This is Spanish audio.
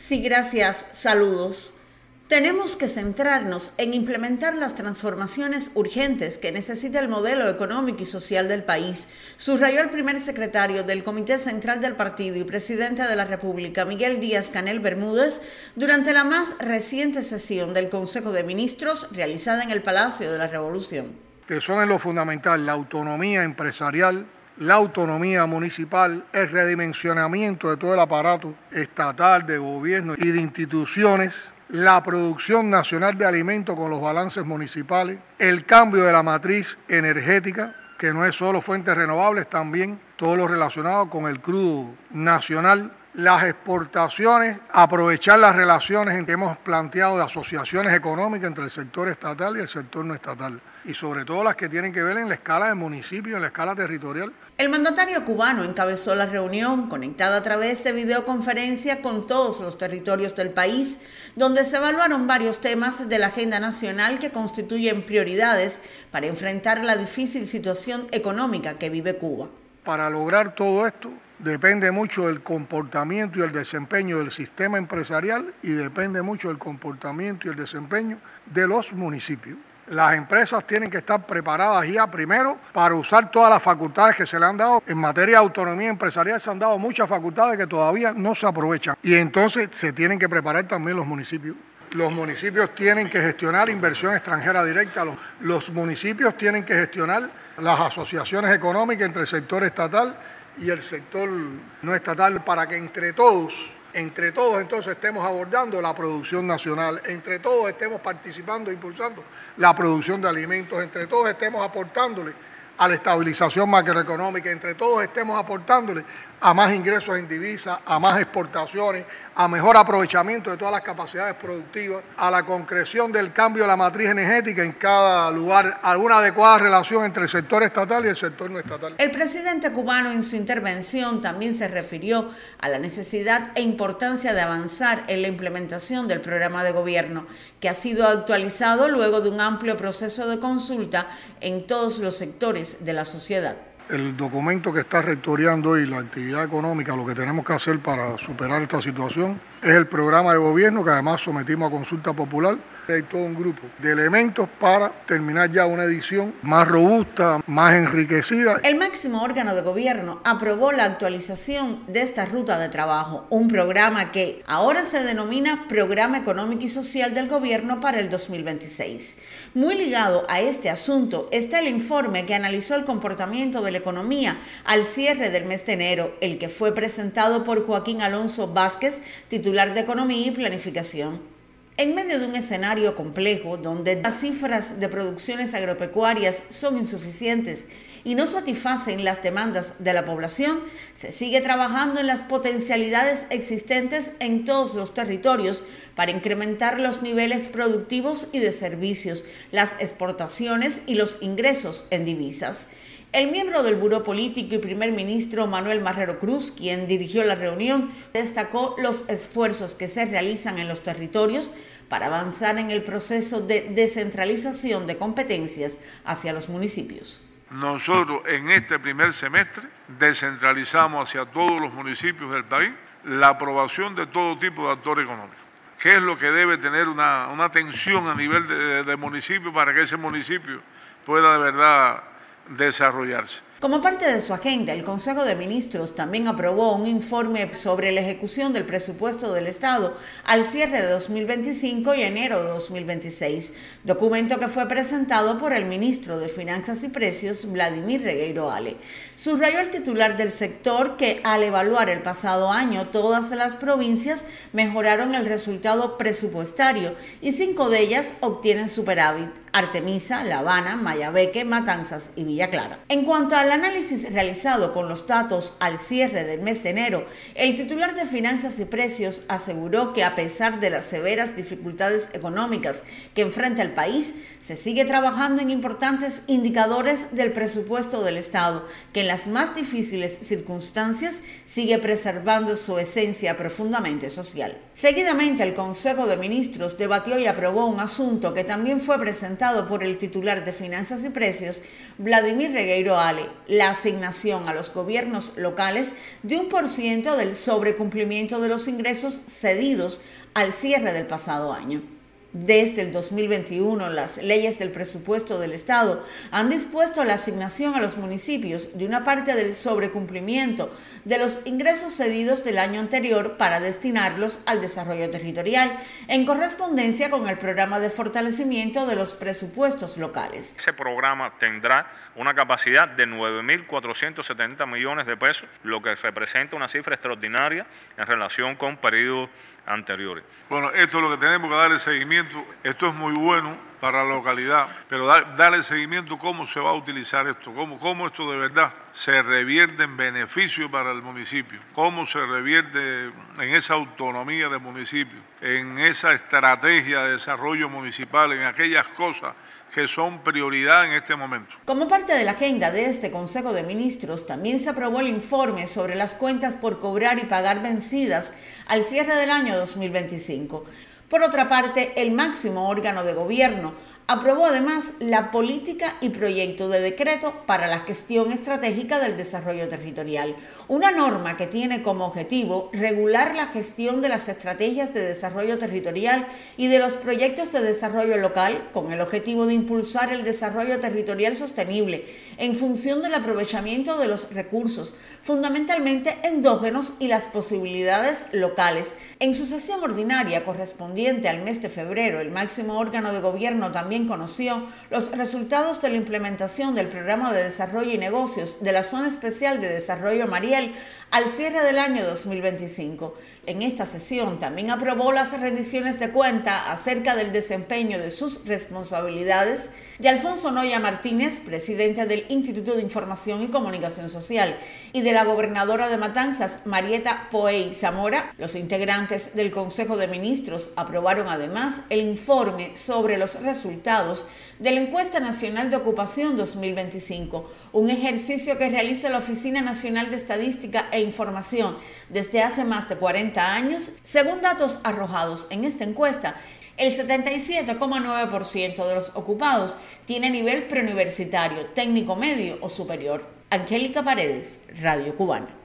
Sí, gracias. Saludos. Tenemos que centrarnos en implementar las transformaciones urgentes que necesita el modelo económico y social del país, subrayó el primer secretario del Comité Central del Partido y presidente de la República, Miguel Díaz-Canel Bermúdez, durante la más reciente sesión del Consejo de Ministros realizada en el Palacio de la Revolución. Que son en lo fundamental la autonomía empresarial, la autonomía municipal, el redimensionamiento de todo el aparato estatal, de gobierno y de instituciones, la producción nacional de alimentos con los balances municipales, el cambio de la matriz energética, que no es solo fuentes renovables, también todo lo relacionado con el crudo nacional, las exportaciones, aprovechar las relaciones que hemos planteado de asociaciones económicas entre el sector estatal y el sector no estatal, y sobre todo las que tienen que ver en la escala del municipio, en la escala territorial. El mandatario cubano encabezó la reunión conectada a través de videoconferencia con todos los territorios del país, donde se evaluaron varios temas de la agenda nacional que constituyen prioridades para enfrentar la difícil situación económica que vive Cuba. Para lograr todo esto depende mucho del comportamiento y el desempeño del sistema empresarial y depende mucho del comportamiento y el desempeño de los municipios. Las empresas tienen que estar preparadas ya primero para usar todas las facultades que se le han dado. En materia de autonomía empresarial se han dado muchas facultades que todavía no se aprovechan. Y entonces se tienen que preparar también los municipios. Los municipios tienen que gestionar inversión extranjera directa. Los municipios tienen que gestionar las asociaciones económicas entre el sector estatal y el sector no estatal para que entre todos entonces estemos abordando la producción nacional, entre todos estemos participando e impulsando la producción de alimentos, entre todos estemos aportándole a la estabilización macroeconómica, entre todos estemos aportándole a más ingresos en divisas, a más exportaciones, a mejor aprovechamiento de todas las capacidades productivas, a la concreción del cambio de la matriz energética en cada lugar, a una adecuada relación entre el sector estatal y el sector no estatal. El presidente cubano en su intervención también se refirió a la necesidad e importancia de avanzar en la implementación del programa de gobierno, que ha sido actualizado luego de un amplio proceso de consulta en todos los sectores de la sociedad. El documento que está rectoreando hoy la actividad económica, lo que tenemos que hacer para superar esta situación, es el programa de gobierno que además sometimos a consulta popular. Hay todo un grupo de elementos para terminar ya una edición más robusta, más enriquecida. El máximo órgano de gobierno aprobó la actualización de esta ruta de trabajo, un programa que ahora se denomina Programa Económico y Social del Gobierno para el 2026. Muy ligado a este asunto está el informe que analizó el comportamiento de la economía al cierre del mes de enero, el que fue presentado por Joaquín Alonso Vázquez, titular de Economía y Planificación. En medio de un escenario complejo donde las cifras de producciones agropecuarias son insuficientes y no satisfacen las demandas de la población, se sigue trabajando en las potencialidades existentes en todos los territorios para incrementar los niveles productivos y de servicios, las exportaciones y los ingresos en divisas. El miembro del Buró Político y primer ministro Manuel Marrero Cruz, quien dirigió la reunión, destacó los esfuerzos que se realizan en los territorios para avanzar en el proceso de descentralización de competencias hacia los municipios. Nosotros en este primer semestre descentralizamos hacia todos los municipios del país la aprobación de todo tipo de actor económico. ¿Qué es lo que debe tener una atención a nivel de municipio para que ese municipio pueda de verdad desarrollarse? Como parte de su agenda, el Consejo de Ministros también aprobó un informe sobre la ejecución del presupuesto del Estado al cierre de 2025 y enero de 2026, documento que fue presentado por el ministro de Finanzas y Precios, Vladimir Regueiro Ale. Subrayó el titular del sector que al evaluar el pasado año todas las provincias mejoraron el resultado presupuestario y 5 de ellas obtienen superávit: Artemisa, La Habana, Mayabeque, Matanzas y Villa Clara. En cuanto al análisis realizado con los datos al cierre del mes de enero, el titular de Finanzas y Precios aseguró que a pesar de las severas dificultades económicas que enfrenta el país, se sigue trabajando en importantes indicadores del presupuesto del Estado, que en las más difíciles circunstancias sigue preservando su esencia profundamente social. Seguidamente, el Consejo de Ministros debatió y aprobó un asunto que también fue presentado presentado por el titular de Finanzas y Precios, Vladimir Regueiro Ale, la asignación a los gobiernos locales de 1% del sobrecumplimiento de los ingresos cedidos al cierre del pasado año. Desde el 2021, las leyes del presupuesto del Estado han dispuesto la asignación a los municipios de una parte del sobrecumplimiento de los ingresos cedidos del año anterior para destinarlos al desarrollo territorial, en correspondencia con el programa de fortalecimiento de los presupuestos locales. Ese programa tendrá una capacidad de 9.470 millones de pesos, lo que representa una cifra extraordinaria en relación con periodos anteriores. Bueno, esto es lo que tenemos que darle seguimiento. Esto es muy bueno para la localidad, pero darle seguimiento cómo se va a utilizar esto, cómo esto de verdad se revierte en beneficio para el municipio, cómo se revierte en esa autonomía del municipio, en esa estrategia de desarrollo municipal, en aquellas cosas que son prioridad en este momento. Como parte de la agenda de este Consejo de Ministros, también se aprobó el informe sobre las cuentas por cobrar y pagar vencidas al cierre del año 2025. Por otra parte, el máximo órgano de gobierno aprobó además la política y proyecto de decreto para la gestión estratégica del desarrollo territorial, una norma que tiene como objetivo regular la gestión de las estrategias de desarrollo territorial y de los proyectos de desarrollo local con el objetivo de impulsar el desarrollo territorial sostenible en función del aprovechamiento de los recursos, fundamentalmente endógenos y las posibilidades locales. En su sesión ordinaria correspondiente al mes de febrero, el máximo órgano de gobierno también conoció los resultados de la implementación del Programa de Desarrollo y Negocios de la Zona Especial de Desarrollo Mariel al cierre del año 2025. En esta sesión también aprobó las rendiciones de cuenta acerca del desempeño de sus responsabilidades de Alfonso Noya Martínez, presidente del Instituto de Información y Comunicación Social, y de la gobernadora de Matanzas, Marieta Poey Zamora. Los integrantes del Consejo de Ministros aprobaron además el informe sobre los resultados de la Encuesta Nacional de Ocupación 2025, un ejercicio que realiza la Oficina Nacional de Estadística e Información desde hace más de 40 años. Según datos arrojados en esta encuesta, el 77,9% de los ocupados tiene nivel preuniversitario, técnico medio o superior. Angélica Paredes, Radio Cubana.